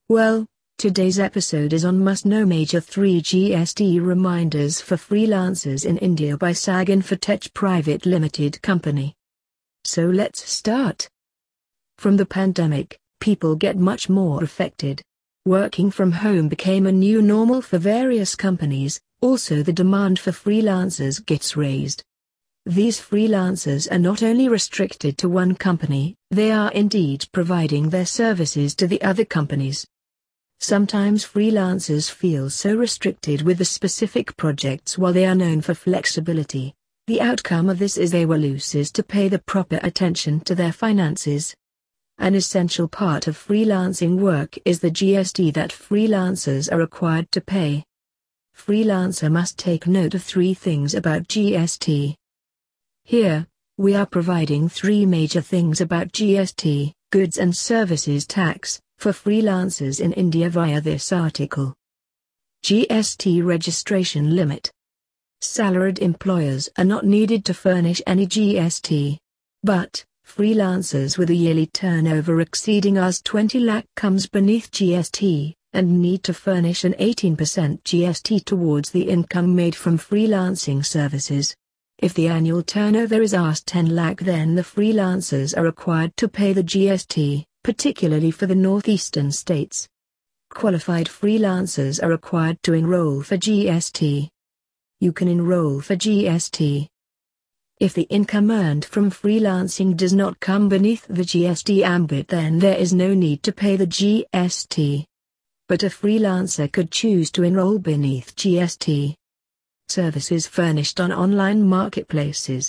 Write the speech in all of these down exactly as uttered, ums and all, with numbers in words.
Well, today's episode is on Must Know Major three G S T Reminders for Freelancers in India by SAG Infotech Private Limited Company. So let's start. From the pandemic, people get much more affected. Working from home became a new normal for various companies, also the demand for freelancers gets raised. These freelancers are not only restricted to one company, they are indeed providing their services to the other companies. Sometimes freelancers feel so restricted with the specific projects while they are known for flexibility. The outcome of this is they will lose to pay the proper attention to their finances. An essential part of freelancing work is the G S T that freelancers are required to pay. Freelancer must take note of three things about G S T. Here, we are providing three major things about G S T, goods and services tax, for freelancers in India via this article. G S T registration limit. Salaried employers are not needed to furnish any G S T. But, freelancers with a yearly turnover exceeding Rs twenty lakh comes beneath G S T, and need to furnish an eighteen percent G S T towards the income made from freelancing services. If the annual turnover is Rs ten lakh, then the freelancers are required to pay the G S T, particularly for the northeastern states. Qualified freelancers are required to enroll for G S T. You can enroll for G S T. If the income earned from freelancing does not come beneath the G S T ambit, then there is no need to pay the G S T. But a freelancer could choose to enroll beneath G S T. Services furnished on online marketplaces.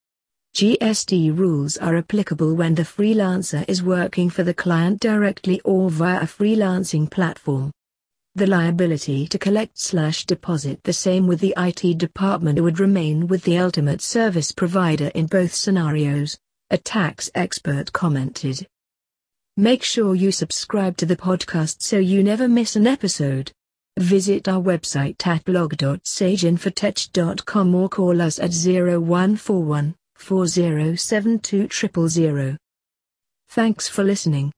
G S T rules are applicable when the freelancer is working for the client directly or via a freelancing platform. The liability to collect slash deposit the same with the I T department would remain with the ultimate service provider in both scenarios, a tax expert commented. Make sure you subscribe to the podcast so you never miss an episode. Visit our website at blog dot sage infotech dot com or call us at zero one four one, four zero seven two zero zero zero. Thanks for listening.